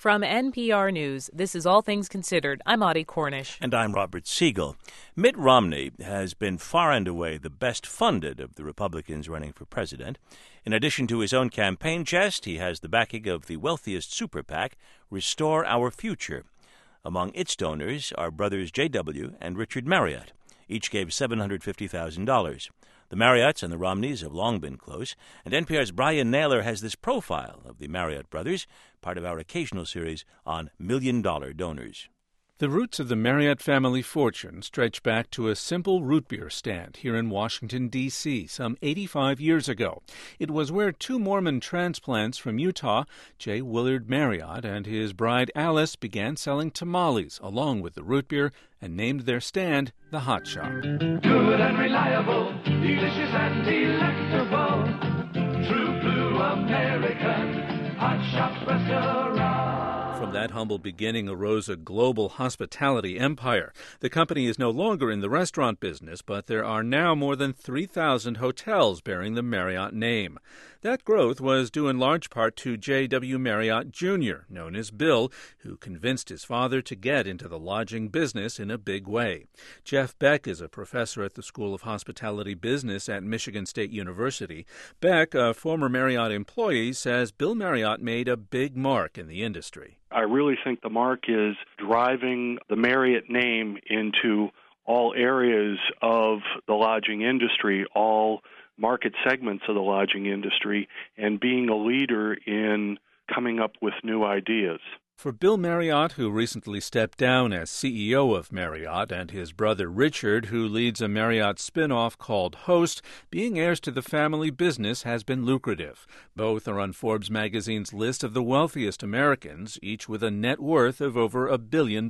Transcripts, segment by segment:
From NPR News, this is All Things Considered. I'm Audie Cornish. And I'm Robert Siegel. Mitt Romney has been far and away the best funded of the Republicans running for president. In addition to his own campaign chest, he has the backing of the wealthiest super PAC, Restore Our Future. Among its donors are brothers J.W. and Richard Marriott. Each gave $750,000. The Marriotts and the Romneys have long been close, and NPR's Brian Naylor has this profile of the Marriott brothers, part of our occasional series on million-dollar donors. The roots of the Marriott family fortune stretch back to a simple root beer stand here in Washington, D.C., some 85 years ago. It was where two Mormon transplants from Utah, J. Willard Marriott and his bride Alice, began selling tamales along with the root beer and named their stand the Hot Shop. Good and reliable, delicious and delectable, true blue American Hot Shop Restaurant. From that humble beginning arose a global hospitality empire. The company is no longer in the restaurant business, but there are now more than 3,000 hotels bearing the Marriott name. That growth was due in large part to J.W. Marriott, Jr., known as Bill, who convinced his father to get into the lodging business in a big way. Jeff Beck is a professor at the School of Hospitality Business at Michigan State University. Beck, a former Marriott employee, says Bill Marriott made a big mark in the industry. I really think the mark is driving the Marriott name into all areas of the lodging industry, all market segments of the lodging industry, and being a leader in coming up with new ideas. For Bill Marriott, who recently stepped down as CEO of Marriott, and his brother Richard, who leads a Marriott spin-off called Host, being heirs to the family business has been lucrative. Both are on Forbes magazine's list of the wealthiest Americans, each with a net worth of over $1 billion.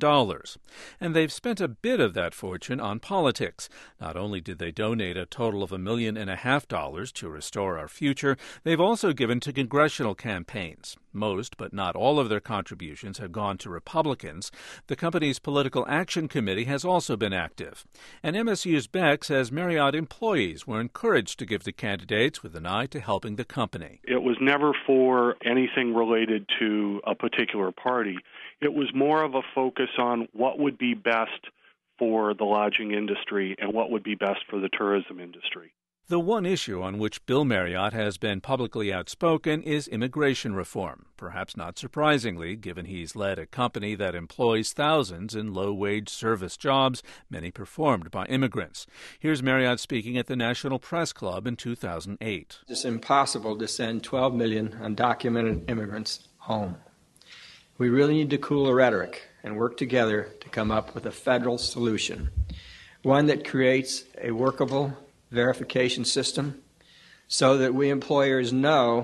And they've spent a bit of that fortune on politics. Not only did they donate a total of $1.5 million to Restore Our Future, they've also given to congressional campaigns. Most, but not all of their contributions have gone to Republicans. The company's Political Action Committee has also been active. And MSU's Beck says Marriott employees were encouraged to give to candidates with an eye to helping the company. It was never for anything related to a particular party. It was more of a focus on what would be best for the lodging industry and what would be best for the tourism industry. The one issue on which Bill Marriott has been publicly outspoken is immigration reform, perhaps not surprisingly, given he's led a company that employs thousands in low-wage service jobs, many performed by immigrants. Here's Marriott speaking at the National Press Club in 2008. It's impossible to send 12 million undocumented immigrants home. We really need to cool the rhetoric and work together to come up with a federal solution, one that creates a workable verification system so that we employers know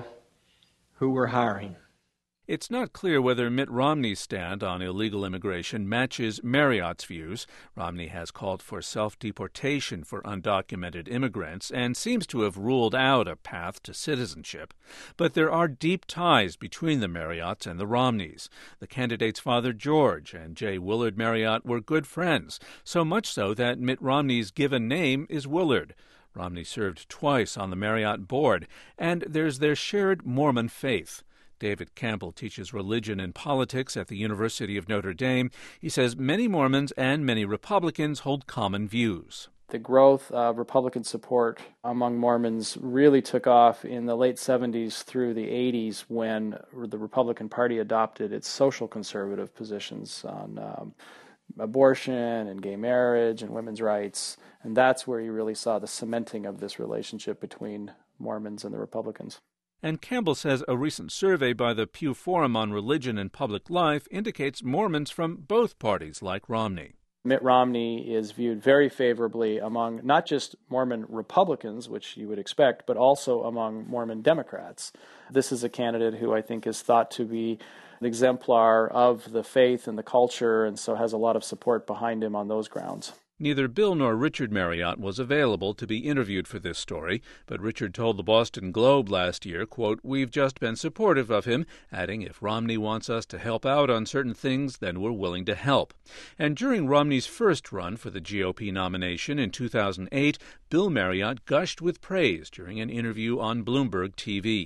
who we're hiring. It's not clear whether Mitt Romney's stand on illegal immigration matches Marriott's views. Romney has called for self-deportation for undocumented immigrants and seems to have ruled out a path to citizenship. But there are deep ties between the Marriotts and the Romneys. The candidate's father, George, and J. Willard Marriott were good friends, so much so that Mitt Romney's given name is Willard. Romney served twice on the Marriott board, and there's their shared Mormon faith. David Campbell teaches religion and politics at the University of Notre Dame. He says many Mormons and many Republicans hold common views. The growth of Republican support among Mormons really took off in the late 70s through the 80s when the Republican Party adopted its social conservative positions on abortion and gay marriage and women's rights. And that's where you really saw the cementing of this relationship between Mormons and the Republicans. And Campbell says a recent survey by the Pew Forum on Religion and Public Life indicates Mormons from both parties like Romney. Mitt Romney is viewed very favorably among not just Mormon Republicans, which you would expect, but also among Mormon Democrats. This is a candidate who I think is thought to be an exemplar of the faith and the culture, and so has a lot of support behind him on those grounds. Neither Bill nor Richard Marriott was available to be interviewed for this story, but Richard told the Boston Globe last year, quote, "We've just been supportive of him," adding, "If Romney wants us to help out on certain things, then we're willing to help." And during Romney's first run for the GOP nomination in 2008, Bill Marriott gushed with praise during an interview on Bloomberg TV.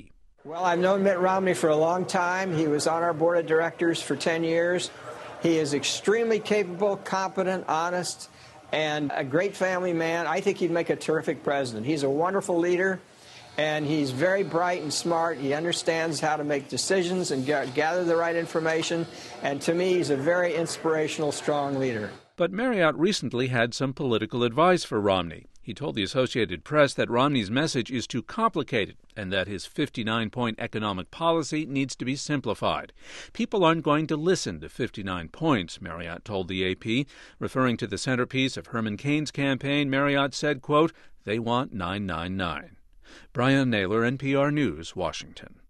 Well, I've known Mitt Romney for a long time. He was on our board of directors for 10 years. He is extremely capable, competent, honest, and a great family man. I think he'd make a terrific president. He's a wonderful leader, and he's very bright and smart. He understands how to make decisions and gather the right information. And to me, he's a very inspirational, strong leader. But Marriott recently had some political advice for Romney. He told the Associated Press that Romney's message is too complicated and that his 59-point economic policy needs to be simplified. People aren't going to listen to 59 points, Marriott told the AP. Referring to the centerpiece of Herman Cain's campaign, Marriott said, quote, "They want 999. Brian Naylor, NPR News, Washington.